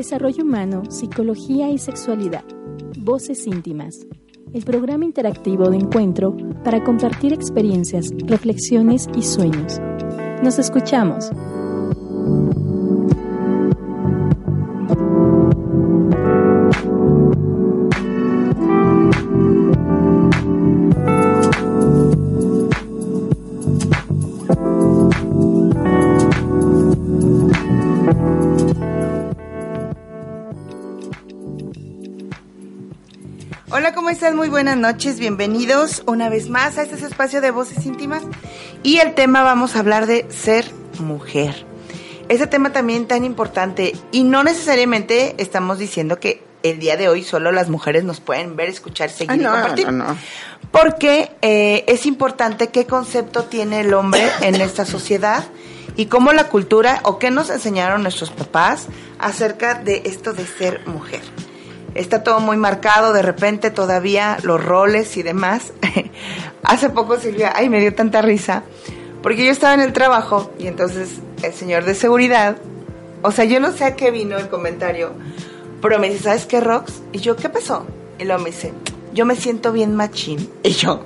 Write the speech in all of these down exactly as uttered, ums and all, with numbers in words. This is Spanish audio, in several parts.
Desarrollo humano, psicología y sexualidad. Voces íntimas. El programa interactivo de encuentro para compartir experiencias, reflexiones y sueños. Nos escuchamos. Hola, ¿cómo están? Muy buenas noches, bienvenidos una vez más a este espacio de Voces Íntimas. Y el tema, vamos a hablar de ser mujer. Ese tema también tan importante, y no necesariamente estamos diciendo que el día de hoy solo las mujeres nos pueden ver, escuchar, seguir ah, no, y compartir. No, no. Porque eh, es importante qué concepto tiene el hombre en esta sociedad y cómo la cultura o qué nos enseñaron nuestros papás acerca de esto de ser mujer. Está todo muy marcado, de repente todavía los roles y demás. Hace poco, Silvia, ay, me dio tanta risa, porque yo estaba en el trabajo y entonces el señor de seguridad, o sea, yo no sé a qué vino el comentario, pero me dice, ¿sabes qué, Rox? Y yo, ¿qué pasó? Y luego me dice, yo me siento bien machín. Y yo,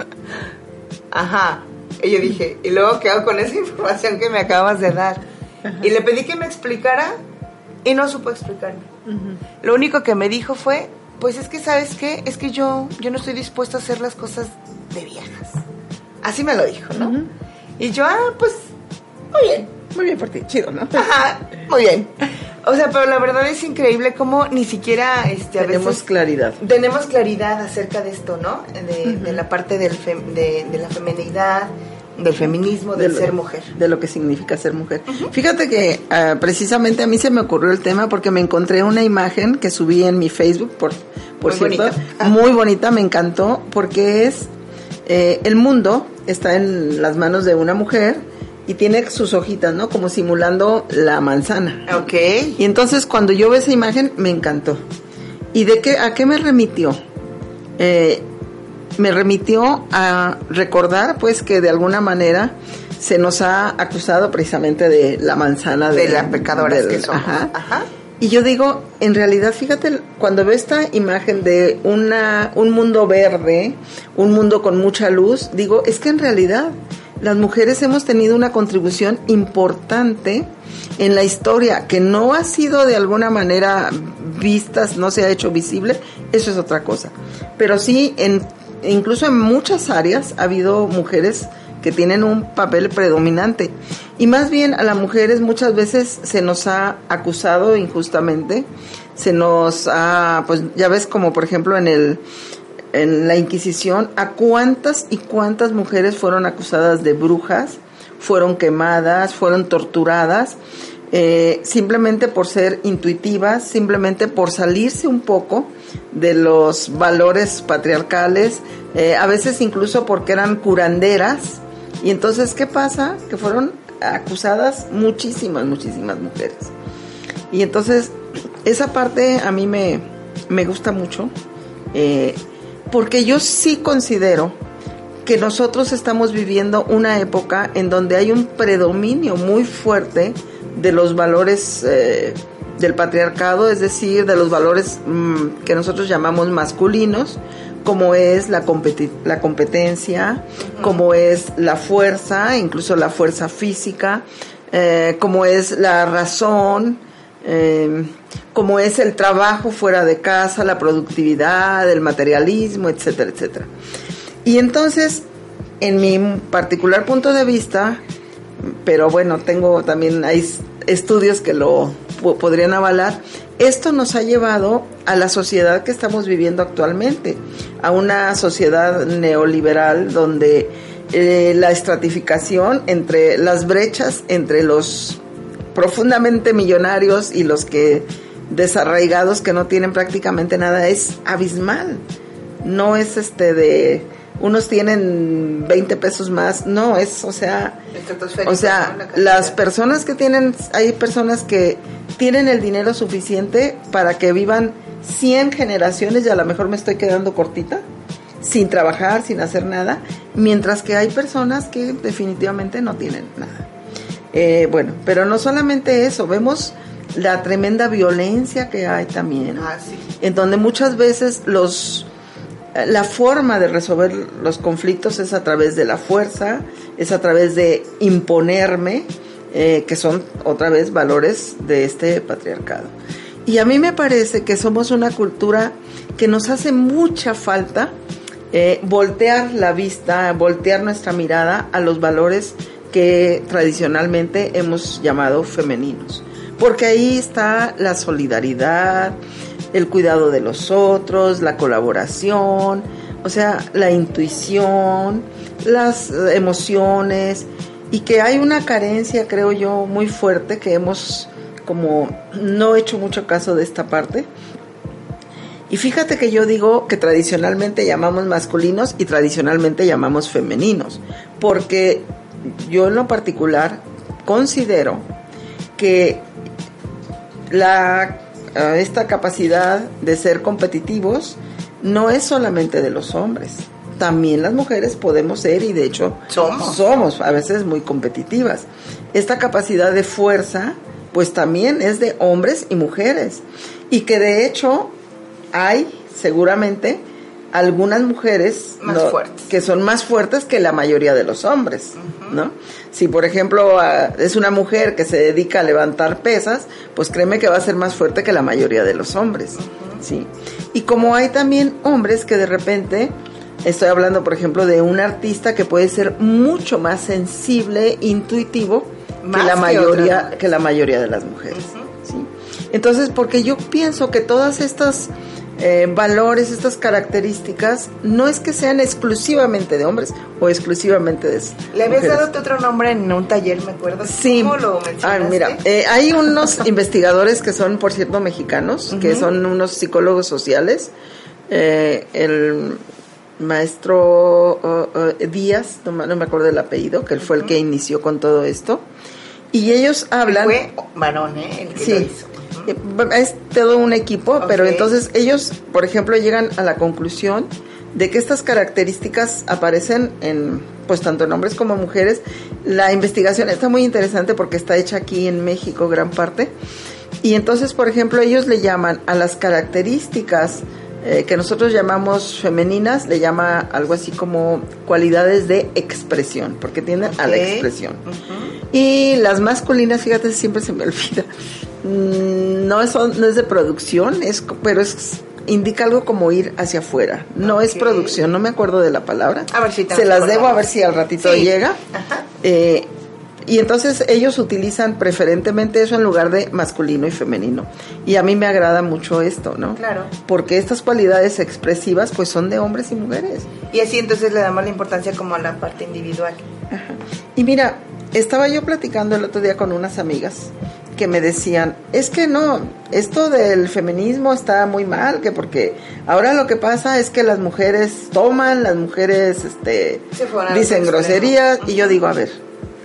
ajá. Y yo dije, ¿y luego qué hago con esa información que me acabas de dar? Ajá. Y le pedí que me explicara y no supo explicarme. Uh-huh. Lo único que me dijo fue, pues es que, ¿sabes qué? Es que yo, yo no estoy dispuesto a hacer las cosas de viejas. Así me lo dijo, ¿no? Uh-huh. Y yo, ah, pues, muy bien. Muy bien por ti, chido, ¿no? Ajá, muy bien. O sea, pero la verdad es increíble cómo ni siquiera este, a tenemos veces claridad. Tenemos claridad acerca de esto, ¿no? De, uh-huh. de la parte del fem, de, de la feminidad, del feminismo, del de lo, ser mujer. De lo que significa ser mujer. Uh-huh. Fíjate que uh, precisamente a mí se me ocurrió el tema porque me encontré una imagen que subí en mi Facebook, por, por muy cierto. Bonita. Ah. Muy bonita, me encantó, porque es, eh, el mundo está en las manos de una mujer y tiene sus hojitas, ¿no? Como simulando la manzana. Ok. Y entonces cuando yo vi esa imagen, me encantó. ¿Y de qué, a qué me remitió? Eh... me remitió a recordar pues que de alguna manera se nos ha acusado precisamente de la manzana de, de las pecadoras que somos. Ajá. Ajá. Y yo digo, en realidad, fíjate, cuando veo esta imagen de una un mundo verde, un mundo con mucha luz, digo, es que en realidad las mujeres hemos tenido una contribución importante en la historia, que no ha sido de alguna manera vistas, no se ha hecho visible, eso es otra cosa. Pero sí, en incluso en muchas áreas ha habido mujeres que tienen un papel predominante, y más bien a las mujeres muchas veces se nos ha acusado injustamente, se nos ha, pues ya ves, como por ejemplo en el en la Inquisición, a cuántas y cuántas mujeres fueron acusadas de brujas, fueron quemadas, fueron torturadas, eh, simplemente por ser intuitivas, simplemente por salirse un poco de los valores patriarcales, eh, a veces incluso porque eran curanderas. Y entonces, ¿qué pasa? Que fueron acusadas muchísimas, muchísimas mujeres. Y entonces, esa parte a mí me, me gusta mucho, eh, porque yo sí considero que nosotros estamos viviendo una época en donde hay un predominio muy fuerte de los valores eh, del patriarcado, es decir, de los valores mmm, que nosotros llamamos masculinos, como es la, competi- la competencia, uh-huh. como es la fuerza, incluso la fuerza física, eh, como es la razón, eh, como es el trabajo fuera de casa, la productividad, el materialismo, etcétera, etcétera. Y entonces, en mi particular punto de vista, pero bueno, tengo también, hay estudios que lo p- podrían avalar, esto nos ha llevado a la sociedad que estamos viviendo actualmente, a una sociedad neoliberal donde eh, la estratificación entre las brechas entre los profundamente millonarios y los que desarraigados que no tienen prácticamente nada es abismal. No es este de unos tienen veinte pesos más, no, es, o sea, o sea, las personas que tienen, hay personas que tienen el dinero suficiente para que vivan cien generaciones y a lo mejor me estoy quedando cortita, sin trabajar, sin hacer nada, mientras que hay personas que definitivamente no tienen nada. Eh, bueno, pero no solamente eso, vemos la tremenda violencia que hay también, ah, sí. en donde muchas veces los la forma de resolver los conflictos es a través de la fuerza, es a través de imponerme, eh, que son otra vez valores de este patriarcado. Y a mí me parece que somos una cultura que nos hace mucha falta eh, voltear la vista, voltear nuestra mirada a los valores que tradicionalmente hemos llamado femeninos. Porque ahí está la solidaridad, el cuidado de los otros, la colaboración, o sea, la intuición, las emociones, y que hay una carencia, creo yo, muy fuerte, que hemos como no hecho mucho caso de esta parte. Y fíjate que yo digo que tradicionalmente llamamos masculinos y tradicionalmente llamamos femeninos, porque yo en lo particular considero que la esta capacidad de ser competitivos no es solamente de los hombres, también las mujeres podemos ser, y de hecho somos, somos a veces muy competitivas. Esta capacidad de fuerza pues también es de hombres y mujeres, y que de hecho hay seguramente algunas mujeres más no, fuertes, que son más fuertes que la mayoría de los hombres, uh-huh. ¿no? Si por ejemplo uh, es una mujer que se dedica a levantar pesas, pues créeme que va a ser más fuerte que la mayoría de los hombres, uh-huh. ¿sí? Y como hay también hombres que de repente, estoy hablando por ejemplo de un artista que puede ser mucho más sensible, intuitivo más que la que mayoría que la mayoría de las mujeres, uh-huh. ¿sí? Entonces, porque yo pienso que todas estas Eh, valores, estas características, no es que sean exclusivamente de hombres o exclusivamente de mujeres. ¿Le habías dado otro nombre en un taller, me acuerdo? Sí. ¿Cómo lo mencionaste? Ah, mira, eh, hay unos investigadores que son, por cierto, mexicanos, uh-huh. que son unos psicólogos sociales. Eh, el maestro uh, uh, Díaz, no, no me acuerdo del apellido, que él fue uh-huh. el que inició con todo esto. Y ellos hablan... Fue varón, ¿eh? El que sí. lo hizo. Es todo un equipo, okay. pero entonces ellos, por ejemplo, llegan a la conclusión de que estas características aparecen en, pues tanto en hombres como mujeres. La investigación está muy interesante porque está hecha aquí en México, gran parte. Y entonces, por ejemplo, ellos le llaman a las características eh, que nosotros llamamos femeninas, le llama algo así como cualidades de expresión, porque tienden okay. a la expresión. Uh-huh. Y las masculinas, fíjate, siempre se me olvida. No es, no es de producción, es, pero es indica algo como ir hacia afuera. No okay. es producción, no me acuerdo de la palabra. A ver si se las debo a ver si al ratito sí. llega. Ajá. Eh, y entonces ellos utilizan preferentemente eso en lugar de masculino y femenino. Y a mí me agrada mucho esto, ¿no? Claro. Porque estas cualidades expresivas pues son de hombres y mujeres. Y así entonces le damos la importancia como a la parte individual. Ajá. Y mira, estaba yo platicando el otro día con unas amigas que me decían, es que no, esto del feminismo está muy mal, que porque ahora lo que pasa es que las mujeres toman, las mujeres este dicen groserías, y yo digo, a ver,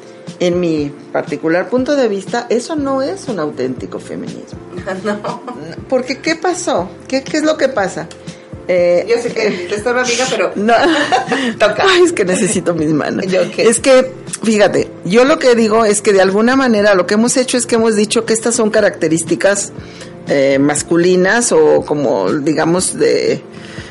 en mi particular punto de vista, eso no es un auténtico feminismo. No. Porque, ¿qué pasó? ¿Qué, qué es lo que pasa? Eh, yo sé que te estaba amiga, pero no. Toca. Ay, es que necesito mis manos. ¿Yo qué? Es que, fíjate, yo lo que digo es que de alguna manera lo que hemos hecho es que hemos dicho que estas son características eh, masculinas o como digamos de eh,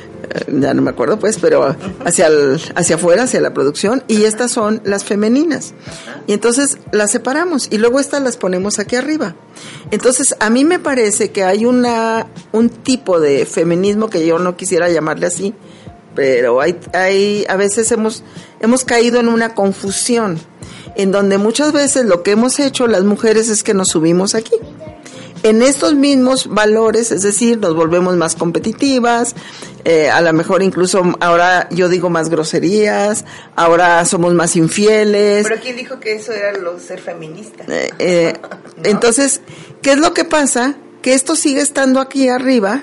ya no me acuerdo pues, pero uh-huh. hacia el, hacia afuera, hacia la producción, y uh-huh. estas son las femeninas. Uh-huh. Y entonces las separamos y luego estas las ponemos aquí arriba. Entonces, a mí me parece que hay una un tipo de feminismo que yo no quisiera llamarle así, pero hay hay a veces hemos hemos caído en una confusión en donde muchas veces lo que hemos hecho las mujeres es que nos subimos aquí en estos mismos valores, es decir, nos volvemos más competitivas, eh, a lo mejor incluso ahora yo digo más groserías, ahora somos más infieles. Pero ¿quién dijo que eso era lo ser feminista? Eh, eh, ¿no? Entonces, ¿qué es lo que pasa? Que esto sigue estando aquí arriba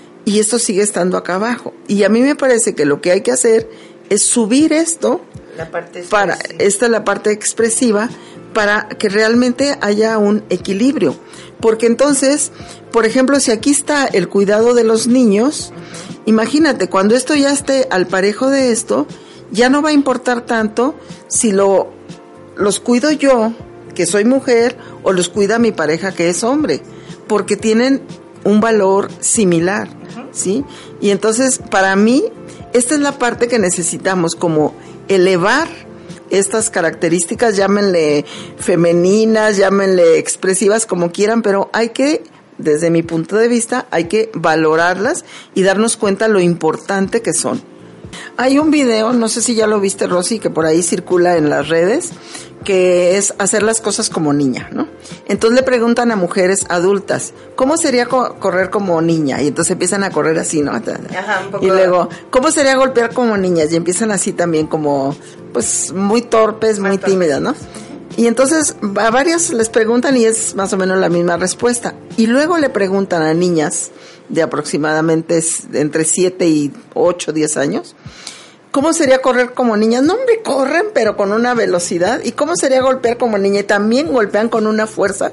y esto sigue estando acá abajo. Y a mí me parece que lo que hay que hacer es subir esto, la parte para esta es la parte expresiva, para que realmente haya un equilibrio. Porque entonces, por ejemplo, si aquí está el cuidado de los niños, uh-huh. imagínate, cuando esto ya esté al parejo de esto, ya no va a importar tanto si lo los cuido yo, que soy mujer, o los cuida mi pareja, que es hombre. porque tienen un valor similar, uh-huh. ¿sí? Y entonces, para mí, esta es la parte que necesitamos, como elevar estas características, llámenle femeninas, llámenle expresivas, como quieran, pero hay que, desde mi punto de vista, hay que valorarlas y darnos cuenta lo importante que son. Hay un video, no sé si ya lo viste, Rosy, que por ahí circula en las redes, que es hacer las cosas como niña, ¿no? Entonces le preguntan a mujeres adultas, ¿cómo sería co- correr como niña? Y entonces empiezan a correr así, ¿no? Ajá, un poco. Y luego, ¿cómo sería golpear como niñas? Y empiezan así también como, pues, muy torpes, muy tímidas, ¿no? Y entonces a varias les preguntan y es más o menos la misma respuesta. Y luego le preguntan a niñas de aproximadamente entre siete y ocho, diez años, ¿cómo sería correr como niñas? No, hombre, corren, pero con una velocidad. ¿Y cómo sería golpear como niña? Y también golpean con una fuerza.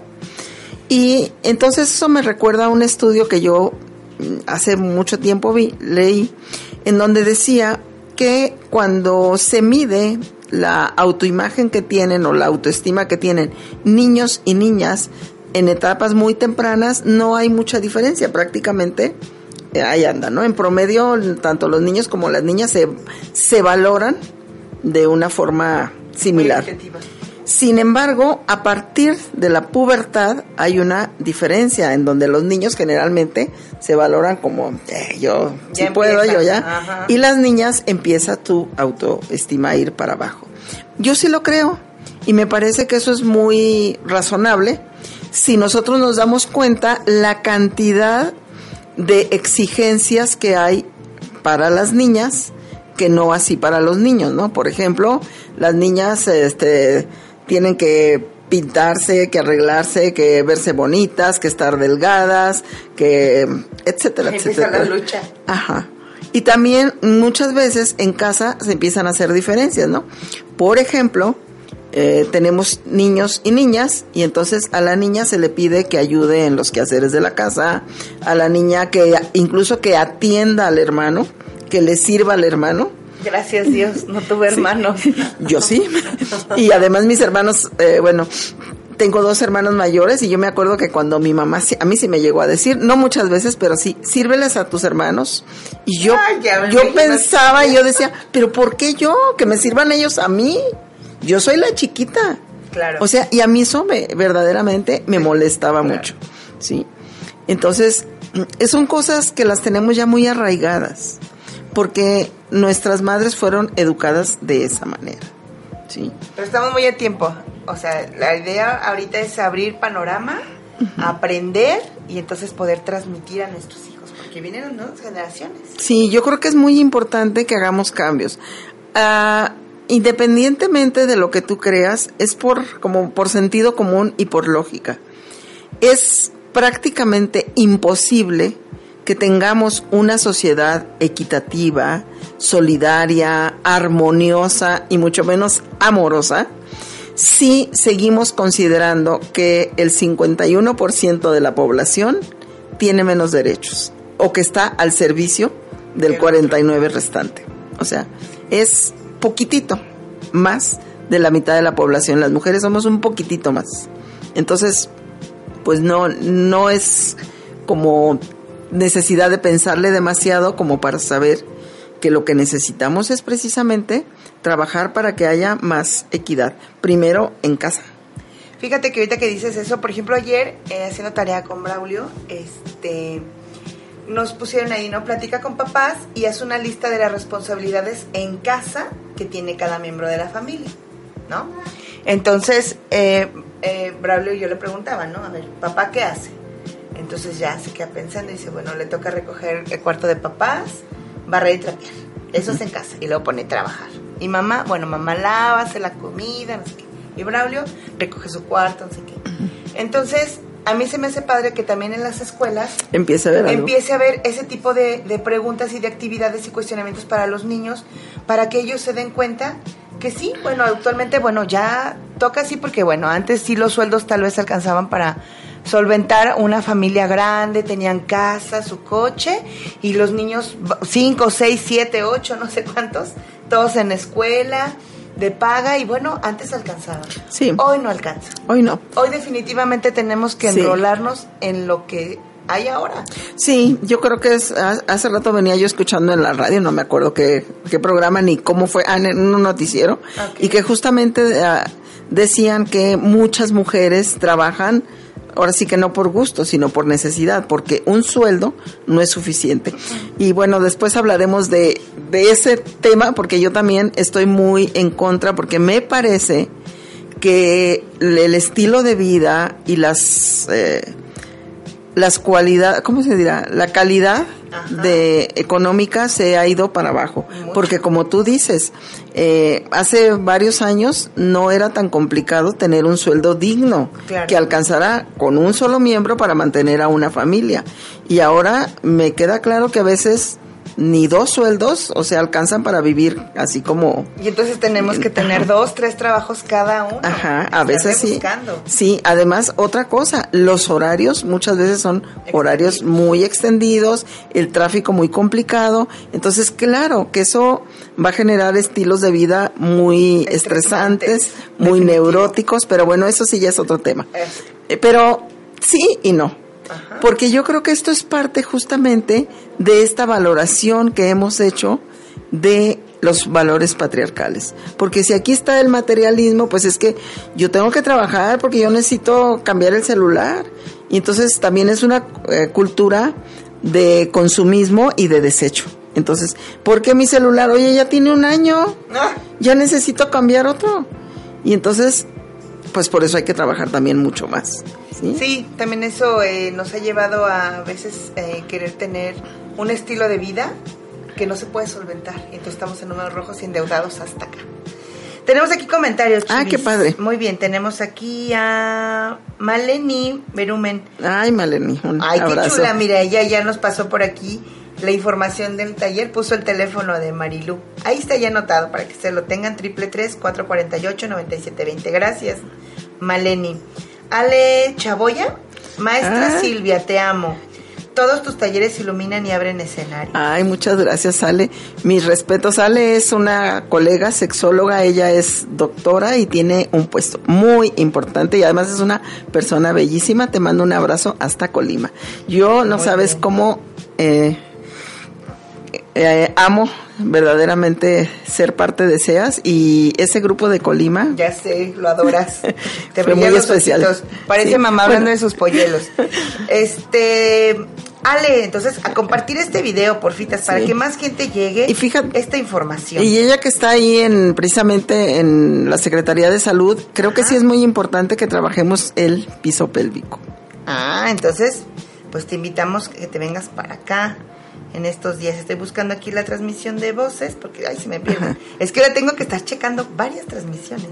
Y entonces eso me recuerda a un estudio que yo hace mucho tiempo vi, leí, en donde decía que cuando se mide la autoimagen que tienen o la autoestima que tienen niños y niñas en etapas muy tempranas, no hay mucha diferencia, prácticamente eh, ahí anda, ¿no? En promedio, tanto los niños como las niñas se, se valoran de una forma similar. Sin embargo, a partir de la pubertad hay una diferencia en donde los niños generalmente se valoran como, eh, yo sí si puedo, yo ya, ajá. Y las niñas empieza tu autoestima a ir para abajo. Yo sí lo creo y me parece que eso es muy razonable si nosotros nos damos cuenta la cantidad de exigencias que hay para las niñas que no así para los niños, ¿no? Por ejemplo, las niñas, este... tienen que pintarse, que arreglarse, que verse bonitas, que estar delgadas, que etcétera, Ahí etcétera. Empieza la lucha. Ajá. Y también muchas veces en casa se empiezan a hacer diferencias, ¿no? Por ejemplo, eh, tenemos niños y niñas y entonces a la niña se le pide que ayude en los quehaceres de la casa, a la niña que incluso que atienda al hermano, que le sirva al hermano. Gracias Dios, no tuve hermanos. Sí, yo sí. Y además mis hermanos, eh, bueno, tengo dos hermanos mayores y yo me acuerdo que cuando mi mamá, a mí sí me llegó a decir, no muchas veces, pero sí, sírveles a tus hermanos. Y yo, Ay, yo pensaba y yo decía, pero ¿por qué yo? Que me sirvan ellos a mí. Yo soy la chiquita. Claro. O sea, y a mí eso me, verdaderamente me molestaba claro. mucho. Sí. Entonces, son cosas que las tenemos ya muy arraigadas. Porque nuestras madres fueron educadas de esa manera, ¿sí? Pero estamos muy a tiempo, o sea, la idea ahorita es abrir panorama, uh-huh. aprender y entonces poder transmitir a nuestros hijos, porque vienen las nuevas generaciones. Sí, yo creo que es muy importante que hagamos cambios. Uh, independientemente de lo que tú creas, es por, como por sentido común y por lógica. Es prácticamente imposible que tengamos una sociedad equitativa, solidaria, armoniosa y mucho menos amorosa, si seguimos considerando que el cincuenta y uno por ciento de la población tiene menos derechos o que está al servicio del cuarenta y nueve por ciento restante. O sea, es poquitito más de la mitad de la población. Las mujeres somos un poquitito más. Entonces, pues no, no es como necesidad de pensarle demasiado como para saber que lo que necesitamos es precisamente trabajar para que haya más equidad, primero en casa. Fíjate que ahorita que dices eso, por ejemplo, ayer eh, haciendo tarea con Braulio, este, nos pusieron ahí, ¿no? Platica con papás y haz una lista de las responsabilidades en casa que tiene cada miembro de la familia, ¿no? Entonces, eh, eh, Braulio y yo le preguntaba, ¿no? A ver, ¿papá qué hace? Entonces ya se queda pensando y dice, bueno, le toca recoger el cuarto de papás, barrer y trapear. Eso es en casa. Y luego pone a trabajar. Y mamá, bueno, mamá lava, hace la comida, no sé qué. Y Braulio recoge su cuarto, no sé qué. Entonces, a mí se me hace padre que también en las escuelas empiece a ver, empiece a ver ese tipo de, de preguntas y de actividades y cuestionamientos para los niños, para que ellos se den cuenta que sí, bueno, actualmente, bueno, ya toca así porque, bueno, antes sí los sueldos tal vez alcanzaban para solventar una familia grande, tenían casa, su coche, y los niños, cinco, seis, siete, ocho, no sé cuántos, todos en escuela, de paga y bueno, antes alcanzaba. Sí. Hoy no alcanza. Hoy no. Hoy definitivamente tenemos que Sí. enrolarnos en lo que hay ahora. Sí, yo creo que es, hace rato venía yo escuchando en la radio, no me acuerdo qué, qué programa ni cómo fue, ah, en un noticiero, Okay. y que justamente uh, decían que muchas mujeres trabajan, ahora sí que no por gusto, sino por necesidad, porque un sueldo no es suficiente. Y bueno, después hablaremos de, de ese tema, porque yo también estoy muy en contra, porque me parece que el estilo de vida y las... Eh, las cualidades, ¿cómo se dirá? La calidad Ajá. de económica se ha ido para abajo. Mucho. Porque como tú dices, eh, hace varios años no era tan complicado tener un sueldo digno claro. que alcanzara con un solo miembro para mantener a una familia. Y ahora me queda claro que a veces ni dos sueldos, o sea, alcanzan para vivir así como... Y entonces tenemos que tener Ajá. dos, tres trabajos cada uno. Ajá, a veces sí. Buscando. Sí, además, otra cosa, los horarios muchas veces son horarios muy extendidos, el tráfico muy complicado, entonces claro que eso va a generar estilos de vida muy estresantes, estresantes muy neuróticos, pero bueno, eso sí ya es otro tema. Es. Pero sí y no. Ajá. Porque yo creo que esto es parte justamente de esta valoración que hemos hecho de los valores patriarcales. Porque si aquí está el materialismo, pues es que yo tengo que trabajar porque yo necesito cambiar el celular. Y entonces también es una eh, cultura de consumismo y de desecho. Entonces, ¿por qué mi celular? Oye, ya tiene un año, ya necesito cambiar otro. Y entonces, pues por eso hay que trabajar también mucho más. Sí, sí también eso eh, nos ha llevado a, a veces eh, querer tener un estilo de vida que no se puede solventar. Entonces estamos en números rojos y endeudados hasta acá. Tenemos aquí comentarios, Chivis. Ah, qué padre. Muy bien, tenemos aquí a Maleni Berumen. Ay, Maleni, un Ay, abrazo. Qué chula, mira, ella ya nos pasó por aquí la información del taller, puso el teléfono de Marilú. Ahí está ya anotado para que se lo tengan, triple tres, cuatro cuatro ocho, nueve siete dos cero. Gracias, Maleni. Ale Chaboya, maestra ah. Silvia, te amo. Todos tus talleres iluminan y abren escenario. Ay, muchas gracias, Ale. Mis respetos. Ale es una colega sexóloga, ella es doctora y tiene un puesto muy importante y además es una persona bellísima. Te mando un abrazo hasta Colima. Yo no muy sabes bien. cómo eh, eh, amo verdaderamente ser parte de SEAS y ese grupo de Colima. Ya sé, lo adoras. Te fue muy especial. Ositos. Parece sí. mamá hablando bueno. de sus polluelos. Este... Ale, entonces a compartir este video, porfitas, para sí. que más gente llegue y fíjate, esta información. Y ella que está ahí en precisamente en la Secretaría de Salud, creo Ajá. que sí es muy importante que trabajemos el piso pélvico. Ah, entonces, pues te invitamos que te vengas para acá en estos días. Estoy buscando aquí la transmisión de voces, porque ay, se me pierde. Ajá. Es que la tengo que estar checando varias transmisiones.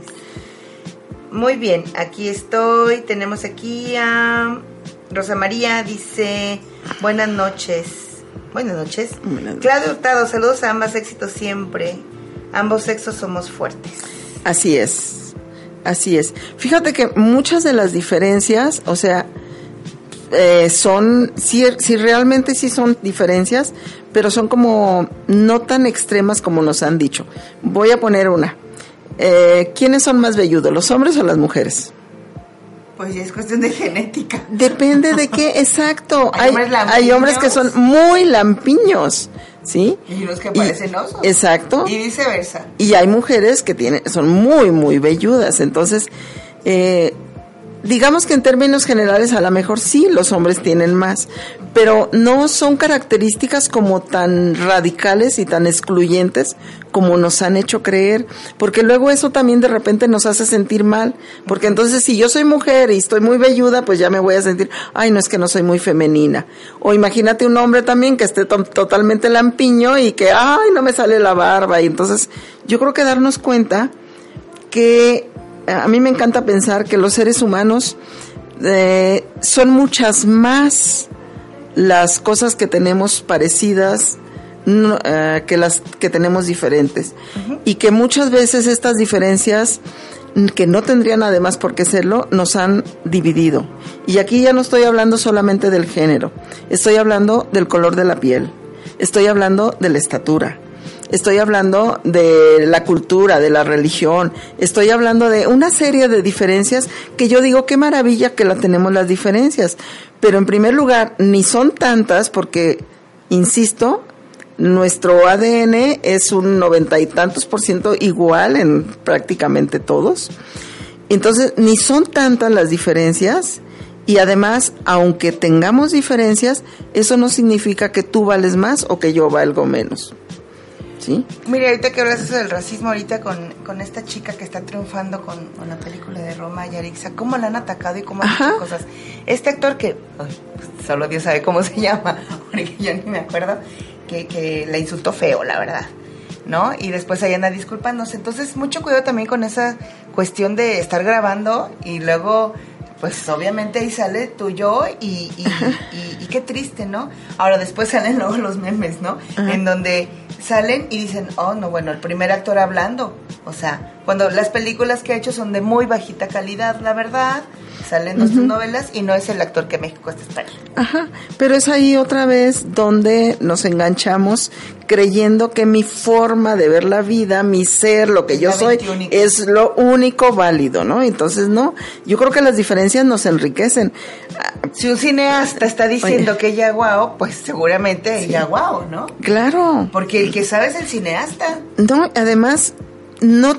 Muy bien, aquí estoy. Tenemos aquí a Rosa María, dice... Buenas noches. Buenas noches. Buenas noches. Claudio Hurtado, saludos a ambas, éxitos siempre. Ambos sexos somos fuertes. Así es, así es. Fíjate que muchas de las diferencias, o sea, eh, son, sí, sí, realmente sí son diferencias, pero son como no tan extremas como nos han dicho. Voy a poner una. Eh, ¿Quiénes son más velludos, los hombres o las mujeres? Pues ya es cuestión de genética. Depende de qué, exacto. Hay, hay, hombres, hay hombres que son muy lampiños, ¿sí? Y unos que parecen y, osos. Exacto. Y viceversa. Y hay mujeres que tienen, son muy, muy velludas. Entonces, eh, digamos que en términos generales a lo mejor sí los hombres tienen más, pero no son características como tan radicales y tan excluyentes como nos han hecho creer, porque luego eso también de repente nos hace sentir mal, porque entonces si yo soy mujer y estoy muy velluda, pues ya me voy a sentir, ay, no, es que no soy muy femenina. O imagínate un hombre también que esté to- totalmente lampiño y que, ay, no me sale la barba. Y entonces yo creo que darnos cuenta que a mí me encanta pensar que los seres humanos eh, son muchas más las cosas que tenemos parecidas no, uh, que las que tenemos diferentes. Uh-huh. Y que muchas veces estas diferencias, que no tendrían además por qué serlo, nos han dividido. Y aquí ya no estoy hablando solamente del género, estoy hablando del color de la piel, estoy hablando de la estatura, estoy hablando de la cultura, de la religión, estoy hablando de una serie de diferencias que yo digo, qué maravilla que la tenemos las diferencias, pero en primer lugar, ni son tantas porque, insisto, nuestro A D N es un noventa y tantos por ciento igual en prácticamente todos, entonces ni son tantas las diferencias. Y además, aunque tengamos diferencias, eso no significa que tú vales más o que yo valgo menos. ¿Sí? Mira, ahorita que hablas eso del racismo, ahorita con, con esta chica que está triunfando con, con la película de Roma y Yarixa, cómo la han atacado y cómo han hecho cosas. Este actor que, ay, pues, solo Dios sabe cómo se llama, porque yo ni me acuerdo, que, que la insultó feo, la verdad, ¿no? Y después ahí anda disculpándose. Entonces, mucho cuidado también con esa cuestión de estar grabando y luego... Pues obviamente ahí sale tú, yo y, y, y, y qué triste, ¿no? Ahora después salen luego los memes, ¿no? Ajá. En donde salen y dicen, oh, no, bueno, el primer actor hablando. O sea, cuando las películas que ha hecho son de muy bajita calidad, la verdad, salen dos uh-huh. novelas y no es el actor que México está esperando. Ajá, pero es ahí otra vez donde nos enganchamos creyendo que mi forma de ver la vida, mi ser, lo que yo soy, es lo único válido, ¿no? Entonces, no, yo creo que las diferencias nos enriquecen. Si un cineasta está diciendo Oye. que ella guau, pues seguramente sí. ella guau, ¿no? Claro. Porque el que sabe es el cineasta. No, además, no,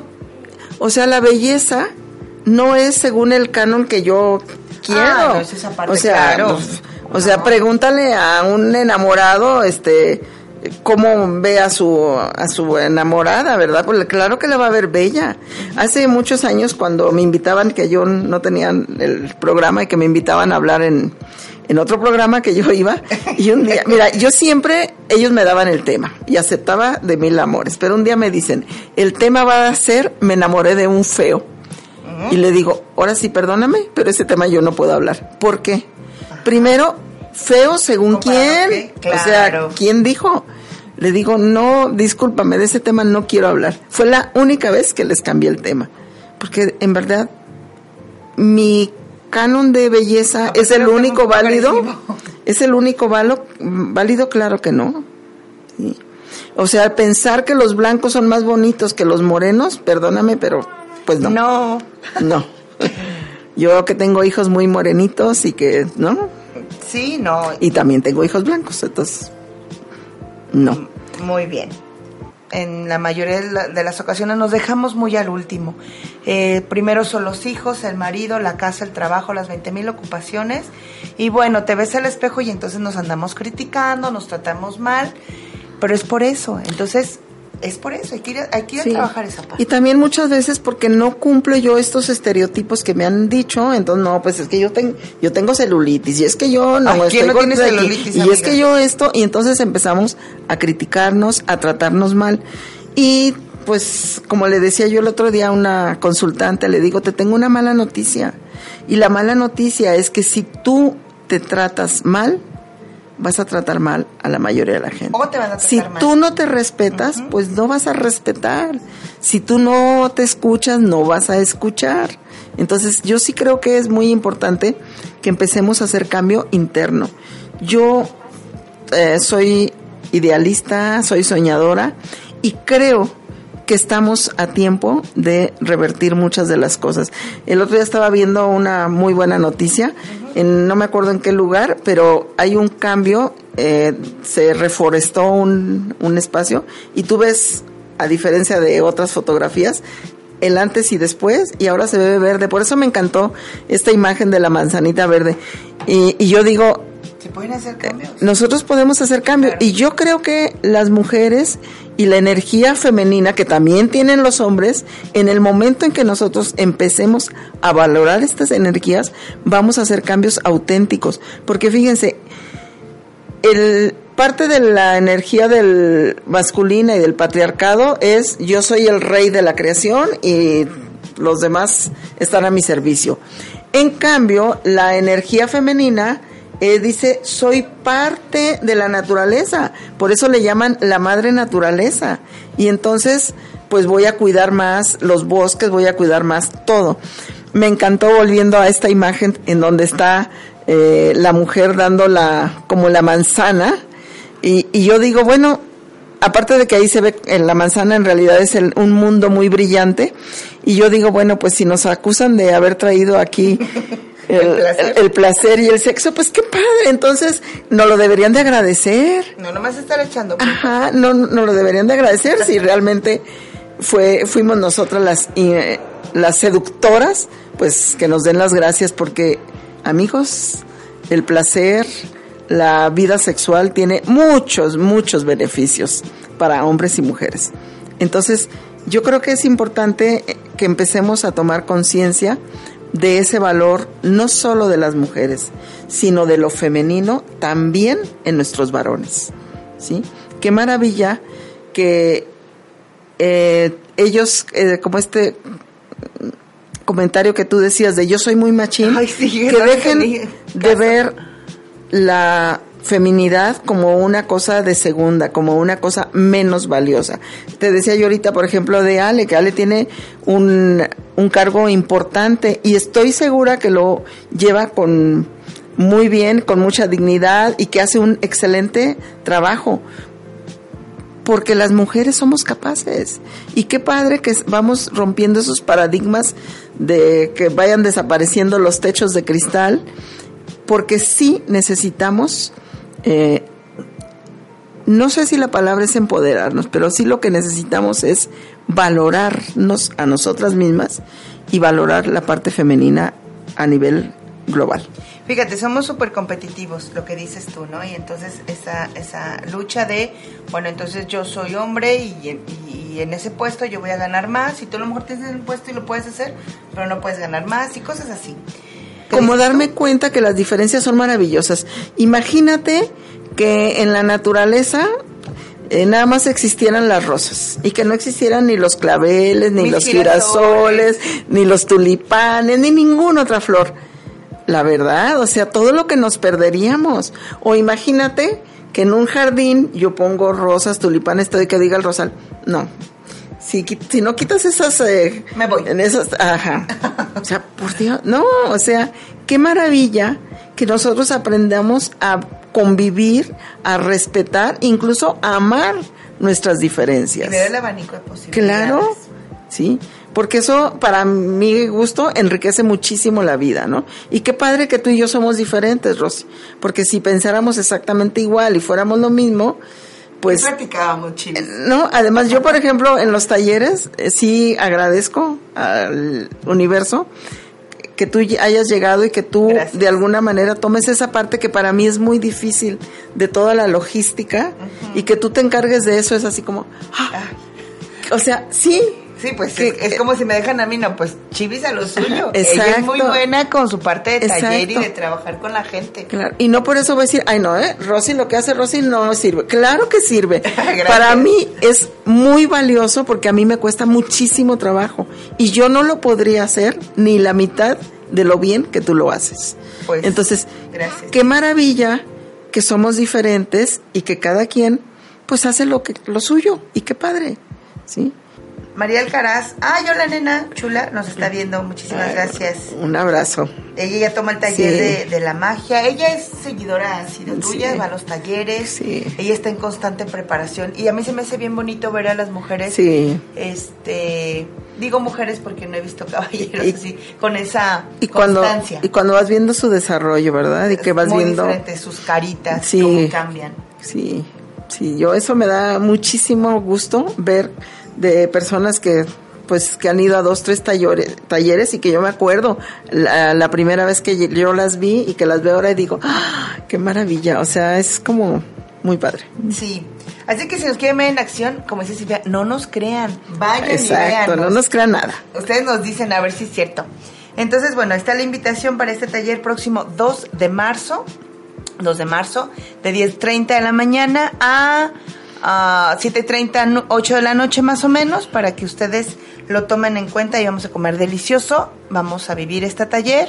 o sea, la belleza no es según el canon que yo quiero. Ah, no, es esa parte, o sea, claro. pues, o sea, pregúntale a un enamorado, este, cómo ve a su a su enamorada, ¿verdad? Pues claro que la va a ver bella. Hace muchos años cuando me invitaban, que yo no tenía el programa y que me invitaban a hablar en en otro programa que yo iba, y un día, mira, yo siempre, ellos me daban el tema y aceptaba de mil amores, pero un día me dicen, el tema va a ser, me enamoré de un feo. Uh-huh. Y le digo, ahora sí, perdóname, pero ese tema yo no puedo hablar. ¿Por qué? Ajá. Primero, feo según quién, claro. O sea, ¿quién dijo? Le digo, no, discúlpame, de ese tema no quiero hablar. Fue la única vez que les cambié el tema, porque en verdad, mi canon de belleza es el único válido. Agresivo. ¿Es el único valo, válido? Claro que no. Sí. O sea, pensar que los blancos son más bonitos que los morenos, perdóname, pero pues no. No. No. Yo que tengo hijos muy morenitos y que, ¿no? Sí, no. Y también tengo hijos blancos, entonces, no. Muy bien. En la mayoría de, la, de las ocasiones nos dejamos muy al último. Eh, primero son los hijos, el marido, la casa, el trabajo, las veinte mil ocupaciones. Y bueno, te ves al espejo y entonces nos andamos criticando, nos tratamos mal. Pero es por eso. Entonces, es por eso. Hay que ir a, hay que ir sí. a trabajar esa parte. Y también muchas veces porque no cumplo yo estos estereotipos que me han dicho. Entonces, no, pues es que yo, ten, yo tengo celulitis. Y es que yo no, Ay, ¿quién no tiene celulitis, y amiga? es que yo esto. Y entonces empezamos a criticarnos, a tratarnos mal. Y pues, como le decía yo el otro día a una consultante, le digo, te tengo una mala noticia. Y la mala noticia es que si tú te tratas mal, vas a tratar mal a la mayoría de la gente. O te van a tratar si mal. tú no te respetas, uh-huh. pues no vas a respetar. Si tú no te escuchas, no vas a escuchar. Entonces, yo sí creo que es muy importante que empecemos a hacer cambio interno. Yo eh, soy idealista, soy soñadora y creo que estamos a tiempo de revertir muchas de las cosas. El otro día estaba viendo una muy buena noticia, uh-huh. en, no me acuerdo en qué lugar, pero hay un cambio, eh, se reforestó un, un espacio y tú ves, a diferencia de otras fotografías, el antes y después, y ahora se ve verde. Por eso me encantó esta imagen de la manzanita verde. Y, y yo digo, ¿se pueden hacer cambios? Nosotros podemos hacer cambios. Claro. Y yo creo que las mujeres y la energía femenina que también tienen los hombres, en el momento en que nosotros empecemos a valorar estas energías, vamos a hacer cambios auténticos. Porque fíjense, el parte de la energía del masculina y del patriarcado es yo soy el rey de la creación y los demás están a mi servicio. En cambio, la energía femenina Eh, dice, soy parte de la naturaleza, por eso le llaman la madre naturaleza, y entonces pues voy a cuidar más los bosques, voy a cuidar más todo. Me encantó volviendo a esta imagen en donde está eh, la mujer dando la, como la manzana, y, y yo digo, bueno, aparte de que ahí se ve en la manzana, en realidad es el, un mundo muy brillante, y yo digo, bueno, pues si nos acusan de haber traído aquí el, el, placer. El, el placer y el sexo, pues qué padre, entonces nos lo deberían de agradecer. No, nomás estar echando. Ajá, no, no lo deberían de agradecer si realmente fue, fuimos nosotras las, eh, las seductoras, pues que nos den las gracias, porque, amigos, el placer, la vida sexual tiene muchos, muchos beneficios para hombres y mujeres. Entonces, yo creo que es importante que empecemos a tomar conciencia de ese valor, no solo de las mujeres, sino de lo femenino también en nuestros varones, ¿sí? Qué maravilla que eh, ellos, eh, como este comentario que tú decías de yo soy muy machín, Ay, sí, que dejen de ver la feminidad como una cosa de segunda, como una cosa menos valiosa. Te decía yo ahorita, por ejemplo, de Ale, que Ale tiene un, un cargo importante y estoy segura que lo lleva con muy bien, con mucha dignidad y que hace un excelente trabajo. Porque las mujeres somos capaces. Y qué padre que vamos rompiendo esos paradigmas de que vayan desapareciendo los techos de cristal, porque sí necesitamos, eh, no sé si la palabra es empoderarnos, pero sí lo que necesitamos es valorarnos a nosotras mismas y valorar la parte femenina a nivel global. Fíjate, somos súper competitivos, lo que dices tú, ¿no? Y entonces esa esa lucha de, bueno, entonces yo soy hombre y, y, y en ese puesto yo voy a ganar más, y tú a lo mejor tienes el puesto y lo puedes hacer, pero no puedes ganar más y cosas así. Como darme cuenta que las diferencias son maravillosas. Imagínate que en la naturaleza eh, nada más existieran las rosas y que no existieran ni los claveles, ni Mis los girasoles, girasoles, ni los tulipanes, ni ninguna otra flor. La verdad, o sea, todo lo que nos perderíamos. O imagínate que en un jardín yo pongo rosas, tulipanes, todo y que diga el rosal. No. Si, si no quitas esas... Eh, Me voy. En esas, ajá. O sea, por Dios, no, o sea, qué maravilla que nosotros aprendamos a convivir, a respetar, incluso a amar nuestras diferencias. Y ver el abanico de posibilidades. Claro, sí. Porque eso, para mi gusto, enriquece muchísimo la vida, ¿no? Y qué padre que tú y yo somos diferentes, Rosy. Porque si pensáramos exactamente igual y fuéramos lo mismo, pues... Practicábamos chiles. No, además yo, por ejemplo, en los talleres, eh, sí agradezco al universo que tú hayas llegado y que tú, Gracias. De alguna manera, tomes esa parte que para mí es muy difícil de toda la logística, uh-huh. y que tú te encargues de eso, es así como... ¡ah! O sea, sí... Sí, pues que, es, es como si me dejan a mí, no, pues chivis a lo suyo. Exacto. Ella es muy buena con su parte de taller Exacto. y de trabajar con la gente. Claro, y no por eso voy a decir, ay no, eh, Rosy, lo que hace Rosy no sirve. Claro que sirve. Para mí es muy valioso porque a mí me cuesta muchísimo trabajo y yo no lo podría hacer ni la mitad de lo bien que tú lo haces. Pues, entonces, gracias. Qué maravilla que somos diferentes y que cada quien pues hace lo que lo suyo y qué padre, ¿sí? María Alcaraz, ay, hola nena, chula, nos está viendo, muchísimas gracias. Un abrazo. Ella ya toma el taller sí. de, de la magia, ella es seguidora así de tuya, sí. va a los talleres, sí. ella está en constante preparación y a mí se me hace bien bonito ver a las mujeres, sí. este, digo mujeres porque no he visto caballeros y, así, con esa y constancia. Cuando, y cuando vas viendo su desarrollo, ¿verdad? Y que vas muy viendo... Muy diferente, sus caritas, sí. cómo cambian. Sí, sí, yo eso me da muchísimo gusto ver de personas que pues que han ido a dos, tres talleres, talleres y que yo me acuerdo la, la primera vez que yo las vi y que las veo ahora y digo, ¡ah, qué maravilla! O sea, es como muy padre. Sí, así que si nos quieren ver en acción, como dice Silvia, no nos crean, vayan Exacto, y véanos. no nos crean nada. Ustedes nos dicen a ver si es cierto. Entonces, bueno, está la invitación para este taller próximo dos de marzo, dos de marzo, de diez treinta de la mañana a... Uh, siete treinta, ocho de la noche más o menos, para que ustedes lo tomen en cuenta y vamos a comer delicioso, vamos a vivir este taller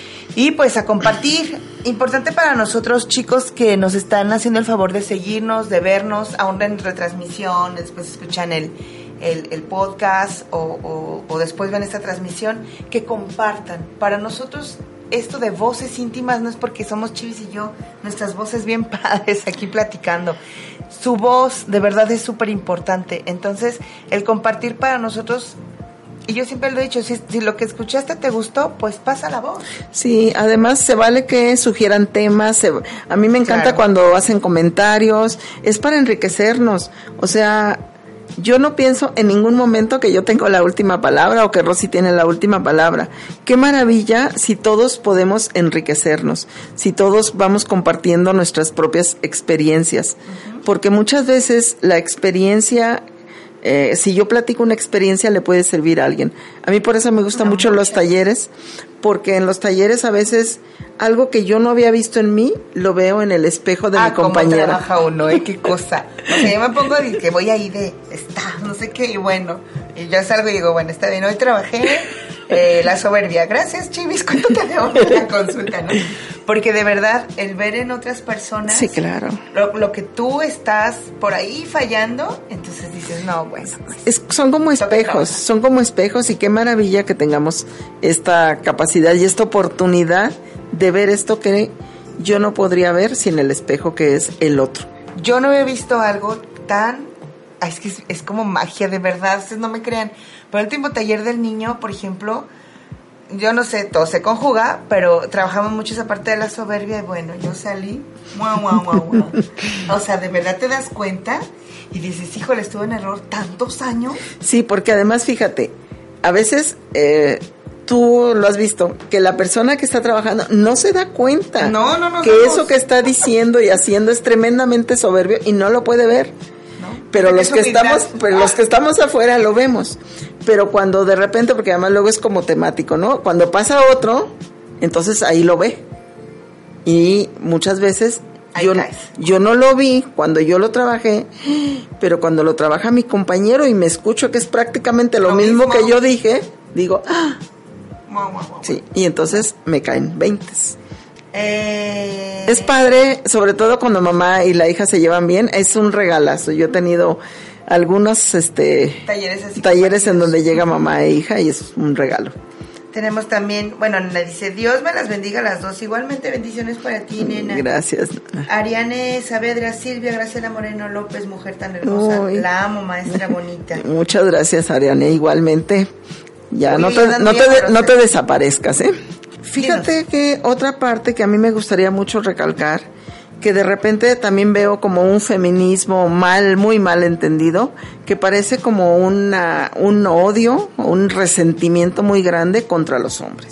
y pues a compartir. Importante para nosotros, chicos, que nos están haciendo el favor de seguirnos, de vernos, aún en retransmisión, después escuchan el, el, el podcast o, o, o después ven esta transmisión, que compartan. Para nosotros esto de voces íntimas no es porque somos Chivis y yo, nuestras voces bien padres aquí platicando. Su voz de verdad es súper importante. Entonces, el compartir para nosotros, y yo siempre lo he dicho, si, si lo que escuchaste te gustó, pues pasa la voz. Sí, además se vale que sugieran temas, se, a mí me encanta Claro. cuando hacen comentarios, es para enriquecernos, o sea, yo no pienso en ningún momento que yo tengo la última palabra o que Rosy tiene la última palabra. Qué maravilla si todos podemos enriquecernos, si todos vamos compartiendo nuestras propias experiencias, uh-huh. porque muchas veces la experiencia... Eh, si yo platico una experiencia le puede servir a alguien. A mí por eso me gustan no, mucho los talleres, porque en los talleres a veces algo que yo no había visto en mí lo veo en el espejo de ah, mi compañera. ¿Cómo trabaja uno? ¿Eh? ¿Qué cosa? O sea, yo me pongo y que voy ahí de está, no sé qué, y bueno, y yo salgo y digo, bueno, está bien, hoy trabajé eh, la soberbia. Gracias, Chivis, ¿cuánto te debo por la consulta, no? Porque de verdad, el ver en otras personas sí, claro. lo, lo que tú estás por ahí fallando, entonces dices, no, bueno. Pues, es, son como espejos, son como espejos y qué maravilla que tengamos esta capacidad y esta oportunidad de ver esto que yo no podría ver sin el espejo que es el otro. Yo no he visto algo tan... Ay, es que es, es como magia, de verdad, ustedes no me crean. Por el último taller del niño, por ejemplo... Yo no sé, todo se conjuga, pero trabajamos mucho esa parte de la soberbia y bueno, yo salí, guau, guau, guau, guau. O sea, de verdad te das cuenta y dices, híjole, estuve en error tantos años. Sí, porque además, fíjate, a veces eh, tú lo has visto, que la persona que está trabajando no se da cuenta no, no, no, que somos... eso que está diciendo y haciendo es tremendamente soberbio y no lo puede ver. ¿No? Pero los que estamos, pero los que estamos afuera lo vemos. Pero cuando de repente, porque además luego es como temático, ¿no? Cuando pasa otro, entonces ahí lo ve. Y muchas veces yo, yo no lo vi cuando yo lo trabajé, pero cuando lo trabaja mi compañero y me escucho que es prácticamente lo, lo mismo, mismo que yo dije, digo, ¡ah! Wow, wow, wow. Sí, y entonces me caen veintes. Eh... Es padre, sobre todo cuando mamá y la hija se llevan bien, es un regalazo. Yo he tenido algunos este talleres, así talleres en donde llega mamá e hija y es un regalo. Tenemos también, bueno, le dice, Dios me las bendiga a las dos. Igualmente, bendiciones para ti, nena. Gracias. Ariane Saavedra, Silvia Graciela Moreno López, mujer tan hermosa. Uy. La amo, maestra bonita. Muchas gracias, Ariane, igualmente. Ya, no te, no, te, no te desaparezcas, ¿eh? Fíjate Dinos. Que otra parte que a mí me gustaría mucho recalcar, que de repente también veo como un feminismo mal, muy mal entendido, que parece como una, un odio, un resentimiento muy grande contra los hombres.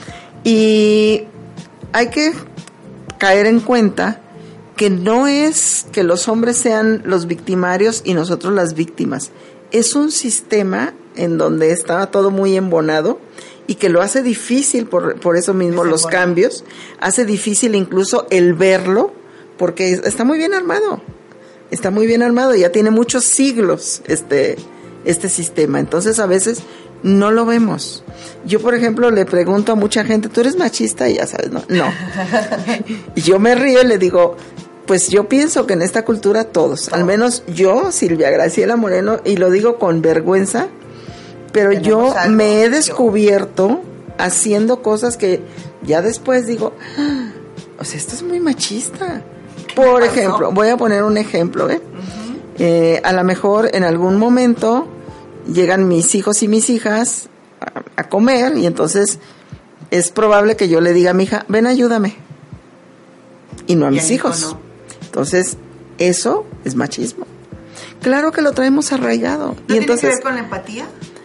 Y hay que caer en cuenta que no es que los hombres sean los victimarios y nosotros las víctimas. Es un sistema en donde está todo muy embonado y que lo hace difícil, por, por eso mismo los bueno. cambios, hace difícil incluso el verlo, porque está muy bien armado, está muy bien armado, ya tiene muchos siglos este, este sistema, entonces a veces no lo vemos. Yo, por ejemplo, le pregunto a mucha gente, ¿tú eres machista? Y ya sabes, no, no. Y yo me río y le digo, pues yo pienso que en esta cultura todos, al menos yo, Silvia Graciela Moreno, y lo digo con vergüenza, pero yo me he descubierto haciendo cosas que ya después digo, ah, o sea, esto es muy machista. Por ejemplo, voy a poner un ejemplo, ¿eh? Uh-huh. Eh, a lo mejor en algún momento llegan mis hijos y mis hijas a, a comer y entonces es probable que yo le diga a mi hija, ven, ayúdame. Y no a mis hijos. No. Entonces, eso es machismo. Claro que lo traemos arraigado. ¿No y entonces, tiene que ver con la empatía?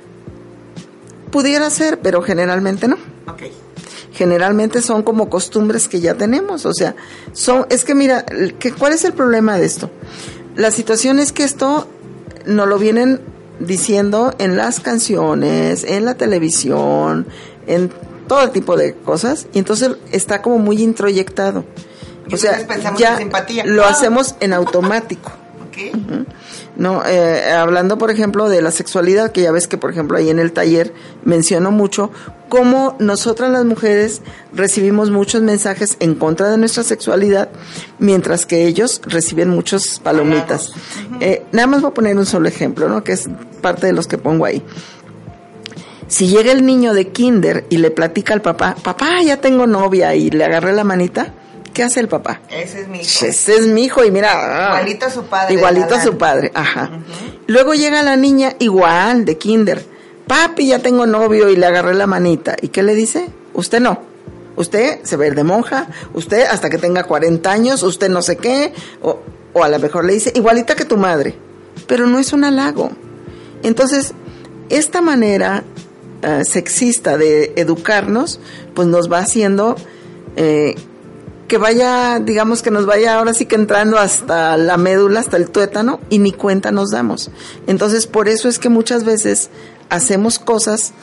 Pudiera ser, pero generalmente no. Ok. Generalmente son como costumbres que ya tenemos, o sea, son, es que mira, que, ¿cuál es el problema de esto? La situación es que esto nos lo vienen diciendo en las canciones, en la televisión, en todo tipo de cosas, y entonces está como muy introyectado. Y o sea, ya lo ah. hacemos en automático. Okay. Uh-huh. No, eh, hablando por ejemplo de la sexualidad, que ya ves que por ejemplo ahí en el taller menciono mucho cómo nosotras las mujeres recibimos muchos mensajes en contra de nuestra sexualidad, mientras que ellos reciben muchos palomitas. Uh-huh. Eh, nada más voy a poner un solo ejemplo, ¿no? Que es parte de los que pongo ahí. Si llega el niño de kinder y le platica al papá, papá, ya tengo novia, y le agarré la manita, ¿qué hace el papá? Ese es mi hijo. Ese es mi hijo, y mira. Igualito a su padre. Igualito a su padre, ajá. Uh-huh. Luego llega la niña igual, de kinder. Papi, ya tengo novio, y le agarré la manita. ¿Y qué le dice? Usted no. Usted se va a ir de monja, usted hasta que tenga cuarenta años, usted no sé qué, o, o a lo mejor le dice, igualita que tu madre. Pero no es un halago. Entonces, esta manera uh, sexista de educarnos, pues nos va haciendo eh, que vaya, digamos que nos vaya ahora sí que entrando hasta la médula, hasta el tuétano, y ni cuenta nos damos. Entonces, por eso es que muchas veces hacemos cosas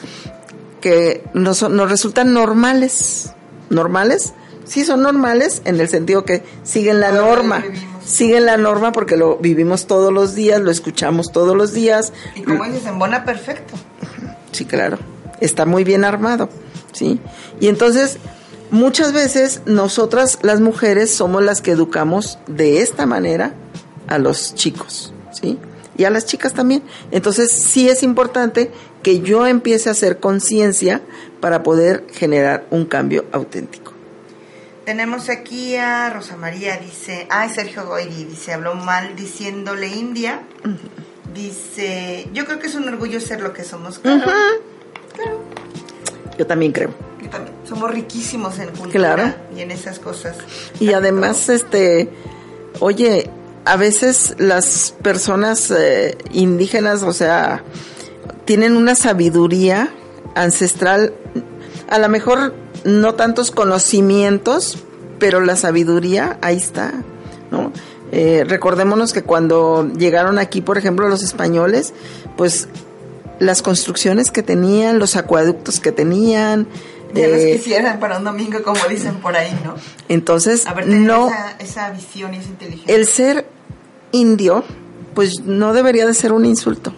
que nos, nos resultan normales. ¿Normales? Sí, son normales en el sentido que siguen la norma. Siguen la norma porque lo vivimos todos los días, lo escuchamos todos los días. Y como dices, embona perfecto. Sí, claro. Está muy bien armado, ¿sí? Y entonces, muchas veces nosotras las mujeres somos las que educamos de esta manera a los chicos, ¿sí? Y a las chicas también. Entonces, sí es importante que yo empiece a hacer conciencia para poder generar un cambio auténtico. Tenemos aquí a Rosa María, dice, ah, Sergio Goyri, dice, habló mal diciéndole India. Uh-huh. Dice, yo creo que es un orgullo ser lo que somos. Claro. Uh-huh. Claro. Yo también creo. Yo también. Somos riquísimos en cultura, claro, y en esas cosas. Y además, este, oye, a veces las personas eh, indígenas, o sea, tienen una sabiduría ancestral, a lo mejor no tantos conocimientos, pero la sabiduría ahí está, ¿no? Eh, recordémonos que cuando llegaron aquí, por ejemplo, los españoles, pues las construcciones que tenían, los acueductos que tenían, ya eh, los quisieran para un domingo, como dicen por ahí, ¿no? Entonces, a ver, no, esa, esa visión y esa inteligencia. El ser indio, pues no debería de ser un insulto,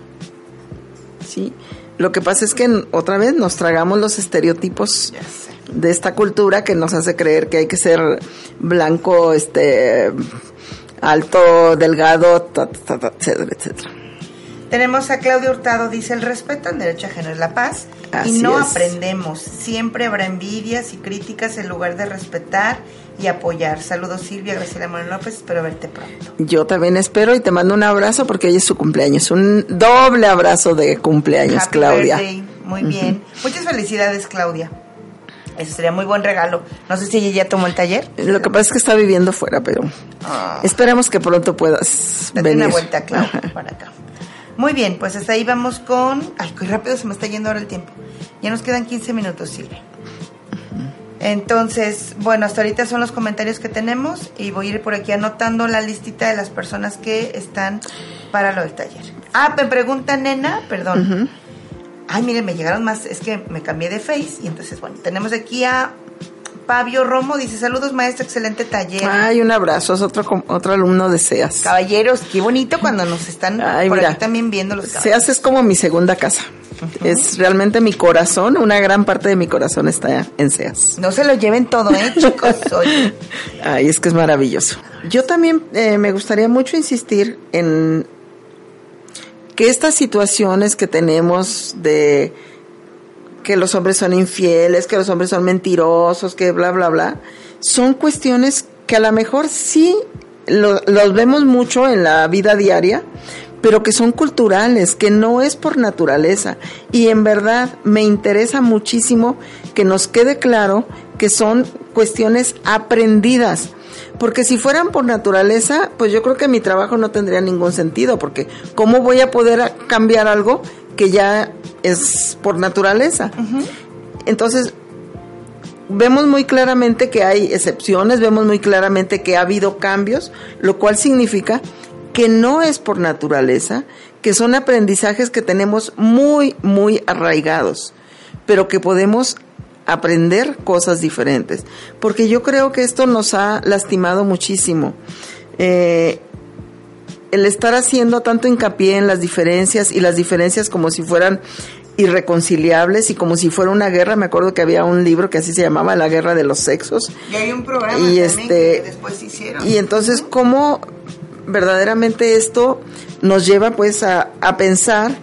¿sí? Lo que pasa es que otra vez nos tragamos los estereotipos de esta cultura que nos hace creer que hay que ser blanco, este, alto, delgado, ta, ta, ta, etcétera, etcétera. Tenemos a Claudia Hurtado, dice, el respeto al derecho ajeno es la paz. Así y no es. Aprendemos, siempre habrá envidias y críticas en lugar de respetar y apoyar. Saludos, Silvia, Graciela Moreno López, espero verte pronto. Yo también espero y te mando un abrazo porque hoy es su cumpleaños, un doble abrazo de cumpleaños. Happy Claudia. Birthday. Muy bien, uh-huh. Muchas felicidades, Claudia. Eso sería muy buen regalo. No sé si ella ya tomó el taller. Lo que pasa es que está viviendo fuera, pero oh. esperemos que pronto puedas Date venir. una vuelta, Claudia, uh-huh. para acá. Muy bien, pues hasta ahí vamos con... Ay, qué rápido se me está yendo ahora el tiempo. Ya nos quedan quince minutos, Silvia. Uh-huh. Entonces, bueno, hasta ahorita son los comentarios que tenemos y voy a ir por aquí anotando la listita de las personas que están para lo del taller. Ah, me pregunta Nena, perdón. Uh-huh. Ay, miren, me llegaron más, es que me cambié de Face y entonces, bueno, tenemos aquí a Fabio Romo, dice, saludos maestra, excelente taller. Ay, un abrazo, es otro, otro alumno de SEAS. Caballeros, qué bonito cuando nos están Ay, por mira, aquí también viendo los caballeros. SEAS es como mi segunda casa. Uh-huh. Es realmente mi corazón, una gran parte de mi corazón está en SEAS. No se lo lleven todo, ¿eh, chicos? Oye. Ay, es que es maravilloso. Yo también eh, me gustaría mucho insistir en que estas situaciones que tenemos de que los hombres son infieles, que los hombres son mentirosos, que bla, bla, bla, son cuestiones que a lo mejor sí lo, los vemos mucho en la vida diaria, pero que son culturales, que no es por naturaleza. Y en verdad me interesa muchísimo que nos quede claro que son cuestiones aprendidas. Porque si fueran por naturaleza, pues yo creo que mi trabajo no tendría ningún sentido, porque ¿cómo voy a poder cambiar algo que ya es por naturaleza? Uh-huh. Entonces, vemos muy claramente que hay excepciones, vemos muy claramente que ha habido cambios, lo cual significa que no es por naturaleza, que son aprendizajes que tenemos muy, muy arraigados, pero que podemos aprender cosas diferentes, porque yo creo que esto nos ha lastimado muchísimo. Eh, el estar haciendo tanto hincapié en las diferencias y las diferencias como si fueran irreconciliables y como si fuera una guerra. Me acuerdo que había un libro que así se llamaba, La Guerra de los Sexos. Y hay un programa y también este, que después hicieron. Y entonces, ¿cómo verdaderamente esto nos lleva pues a, a pensar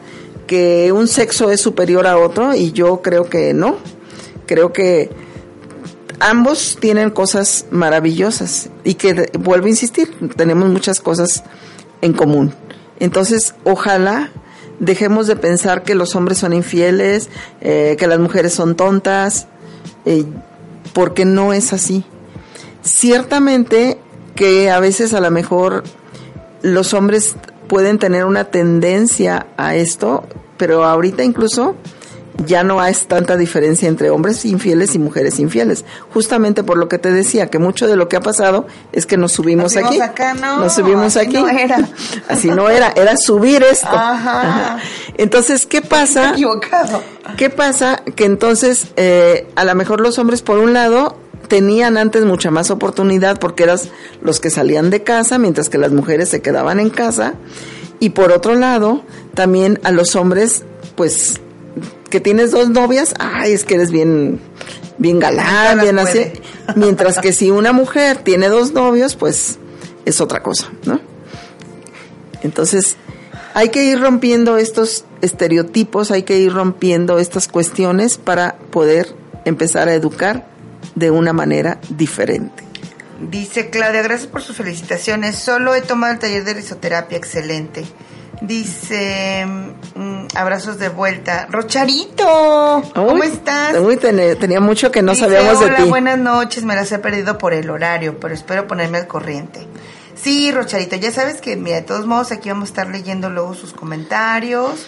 que un sexo es superior a otro, y yo creo que no. Creo que ambos tienen cosas maravillosas y que, vuelvo a insistir, tenemos muchas cosas en común. Entonces, ojalá dejemos de pensar que los hombres son infieles, eh, que las mujeres son tontas, eh, porque no es así. Ciertamente que a veces a lo mejor los hombres pueden tener una tendencia a esto, pero ahorita incluso ya no hay tanta diferencia entre hombres infieles y mujeres infieles, justamente por lo que te decía, que mucho de lo que ha pasado es que nos subimos nos aquí, acá, no, nos subimos así aquí, no era. así no era, era subir esto. Ajá. Ajá. Entonces, ¿qué pasa? Equivocado. ¿Qué pasa? Que entonces, eh, a lo mejor los hombres, por un lado, tenían antes mucha más oportunidad porque eran los que salían de casa, mientras que las mujeres se quedaban en casa, y por otro lado, también a los hombres, pues, que tienes dos novias, ay, es que eres bien, bien galán, bien así. Mientras que si una mujer tiene dos novios, pues es otra cosa, ¿no? Entonces, hay que ir rompiendo estos estereotipos, hay que ir rompiendo estas cuestiones para poder empezar a educar de una manera diferente. Dice Claudia, gracias por sus felicitaciones. Solo he tomado el taller de risoterapia, excelente. Dice, mmm, abrazos de vuelta. Rocharito, ¿cómo uy, estás? Uy, ten, tenía mucho que no Dice, sabíamos de hola, ti. buenas noches, me las he perdido por el horario, pero espero ponerme al corriente. Sí, Rocharito, ya sabes que, mira, de todos modos aquí vamos a estar leyendo luego sus comentarios.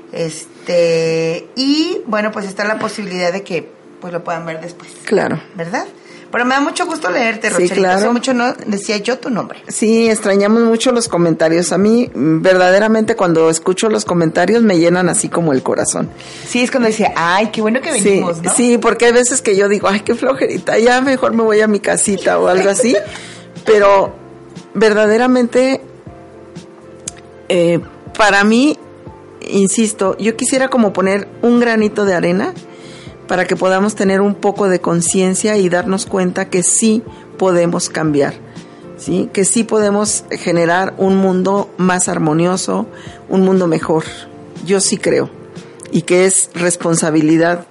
Este, y bueno, pues está la posibilidad de que pues lo puedan ver después. Claro. ¿Verdad? Pero me da mucho gusto leerte, Sí, Rocharito. claro. Hace mucho no decía yo tu nombre. Sí, extrañamos mucho los comentarios. A mí, verdaderamente, cuando escucho los comentarios, me llenan así como el corazón. Sí, es cuando decía, ay, qué bueno que venimos, sí, ¿no? Sí, porque hay veces que yo digo, ay, qué flojerita, ya mejor me voy a mi casita o algo así. Pero, verdaderamente, eh, para mí, insisto, yo quisiera como poner un granito de arena para que podamos tener un poco de conciencia y darnos cuenta que sí podemos cambiar, ¿sí? Que sí podemos generar un mundo más armonioso, un mundo mejor. Yo sí creo. Y que es responsabilidad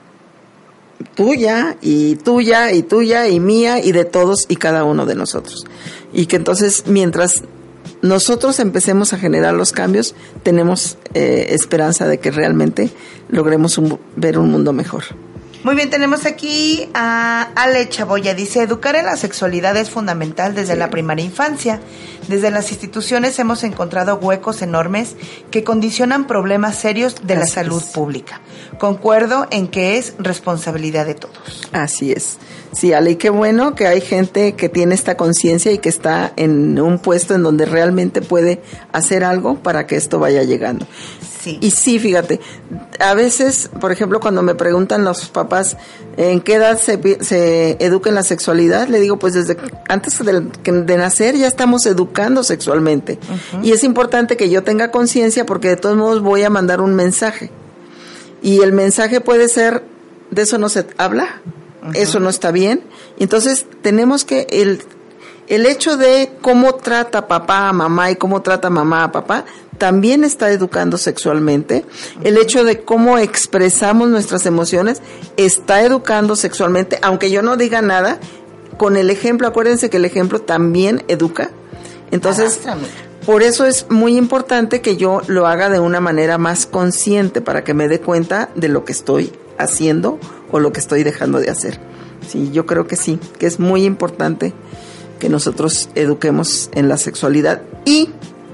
tuya y tuya y tuya y mía y de todos y cada uno de nosotros. Y que entonces, mientras nosotros empecemos a generar los cambios, tenemos eh, esperanza de que realmente logremos un, ver un mundo mejor. Muy bien, tenemos aquí a Ale Chaboya. Dice, educar en la sexualidad es fundamental desde sí. la primaria infancia. Desde las instituciones hemos encontrado huecos enormes que condicionan problemas serios de Así la salud es. pública. Concuerdo en que es responsabilidad de todos. Así es. Sí, Ale, y qué bueno que hay gente que tiene esta conciencia y que está en un puesto en donde realmente puede hacer algo para que esto vaya llegando. Sí. Y sí, fíjate, a veces, por ejemplo, cuando me preguntan los papás en qué edad se, se educa en la sexualidad, le digo, pues desde antes de, de nacer ya estamos educando sexualmente. Uh-huh. Y es importante que yo tenga conciencia porque de todos modos voy a mandar un mensaje. Y el mensaje puede ser, de eso no se habla, uh-huh. eso no está bien. Entonces tenemos que, el, el hecho de cómo trata papá a mamá y cómo trata mamá a papá, también está educando sexualmente. El hecho de cómo expresamos nuestras emociones está educando sexualmente, aunque yo no diga nada, con el ejemplo, acuérdense que el ejemplo también educa. Entonces, por eso es muy importante que yo lo haga de una manera más consciente para que me dé cuenta de lo que estoy haciendo o lo que estoy dejando de hacer. Sí, yo creo que sí, que es muy importante que nosotros eduquemos en la sexualidad. Y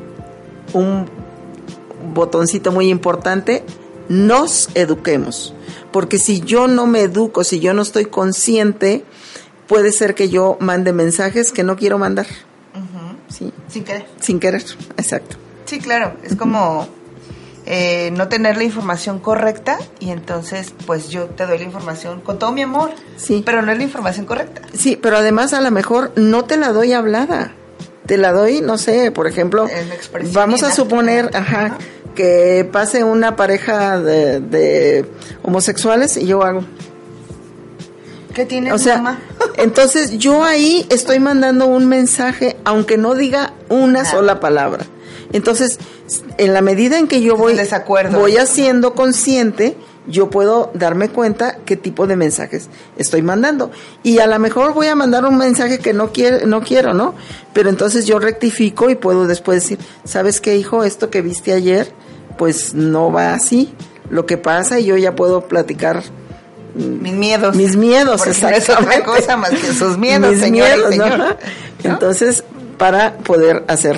un botoncito muy importante, nos eduquemos, porque si yo no me educo, si yo no estoy consciente, puede ser que yo mande mensajes que no quiero mandar. Uh-huh. Sí. Sin querer. Sin querer, exacto. Sí, claro, es como eh, no tener la información correcta y entonces pues yo te doy la información con todo mi amor, sí, pero no es la información correcta. Sí, pero además a lo mejor no te la doy hablada. Te la doy, no sé, por ejemplo, vamos a suponer, ajá, ajá, que pase una pareja de, de homosexuales y yo hago. ¿Qué tienes, o sea, mamá? Entonces yo ahí estoy mandando un mensaje, aunque no diga una Nada. sola palabra. Entonces, en la medida en que yo voy, desacuerdo. voy haciendo consciente, yo puedo darme cuenta qué tipo de mensajes estoy mandando. Y a lo mejor voy a mandar un mensaje que no quiero, no quiero, ¿no? Pero entonces yo rectifico y puedo después decir, ¿sabes qué, hijo? Esto que viste ayer, pues no va así. Lo que pasa, y yo ya puedo platicar mis miedos. Mis miedos, porque exactamente. No es otra cosa más que sus miedos, mis señora miedos, y señor. ¿no? ¿No? Entonces, para poder hacer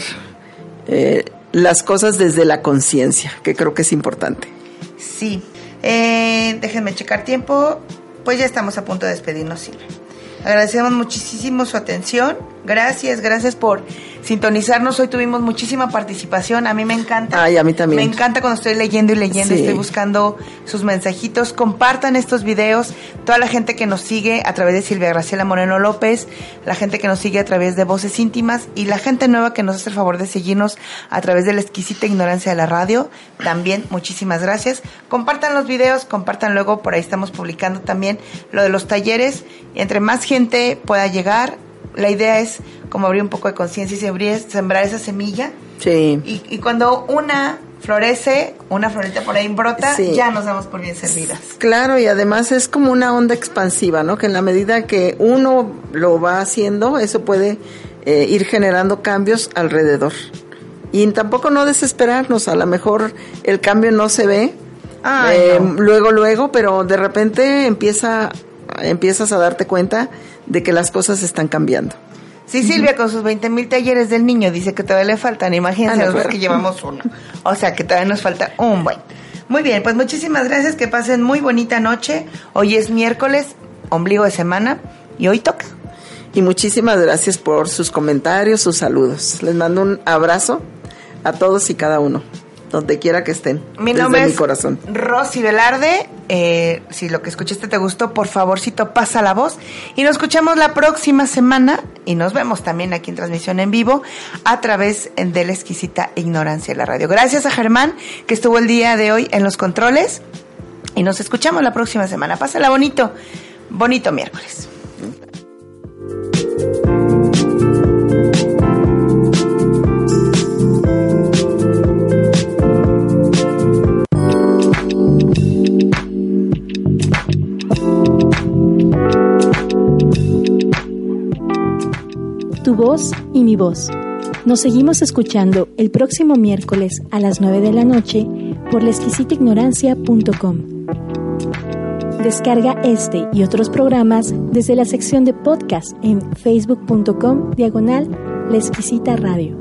eh, las cosas desde la conciencia, que creo que es importante. Sí. Eh, déjenme checar tiempo. Pues ya estamos a punto de despedirnos, Silvia. Agradecemos muchísimo su atención. Gracias, gracias por sintonizarnos. Hoy tuvimos muchísima participación. A mí me encanta. Ay, a mí también. Me encanta cuando estoy leyendo y leyendo. Sí. Estoy buscando sus mensajitos. Compartan estos videos. Toda la gente que nos sigue a través de Silvia Graciela Moreno López, la gente que nos sigue a través de Voces Íntimas y la gente nueva que nos hace el favor de seguirnos a través de la exquisita ignorancia de la radio. También muchísimas gracias. Compartan los videos, compartan luego. Por ahí estamos publicando también lo de los talleres. Y entre más gente pueda llegar, la idea es como abrir un poco de conciencia y sembrar esa semilla. Sí. Y, y cuando una florece, una florita por ahí brota, sí, ya nos damos por bien servidas. Claro, y además es como una onda expansiva, ¿no? Que en la medida que uno lo va haciendo, eso puede eh, ir generando cambios alrededor. Y tampoco no desesperarnos, a lo mejor el cambio no se ve Ay, eh, no. luego, luego, pero de repente empieza, empiezas a darte cuenta de que las cosas están cambiando. Sí, Silvia, con sus veinte mil talleres del niño, dice que todavía le faltan. Imagínense, ah, no, nosotros que llevamos uno. O sea, que todavía nos falta un buen. Muy bien, pues muchísimas gracias, que pasen muy bonita noche. Hoy es miércoles, ombligo de semana, y hoy toca. Y muchísimas gracias por sus comentarios, sus saludos. Les mando un abrazo a todos y cada uno, donde quiera que estén. Mi desde nombre mi es corazón. Rosy Velarde. Eh, si lo que escuchaste te gustó, por favorcito pasa la voz. Y nos escuchamos la próxima semana. Y nos vemos también aquí en transmisión en vivo a través de la exquisita ignorancia de la radio. Gracias a Germán, que estuvo el día de hoy en los controles. Y nos escuchamos la próxima semana. Pásala bonito. Bonito miércoles. Tu voz y mi voz. Nos seguimos escuchando el próximo miércoles a las nueve de la noche por la exquisita ignorancia punto com. Descarga este y otros programas desde la sección de podcast en facebook punto com diagonal La Exquisita Radio.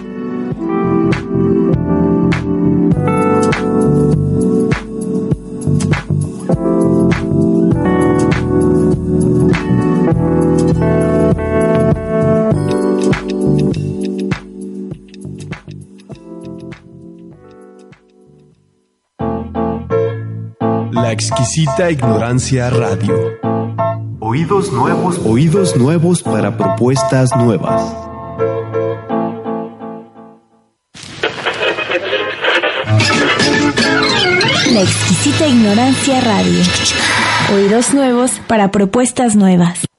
La Exquisita Ignorancia Radio. Oídos nuevos, oídos nuevos para propuestas nuevas. La Exquisita Ignorancia Radio. Oídos nuevos para propuestas nuevas.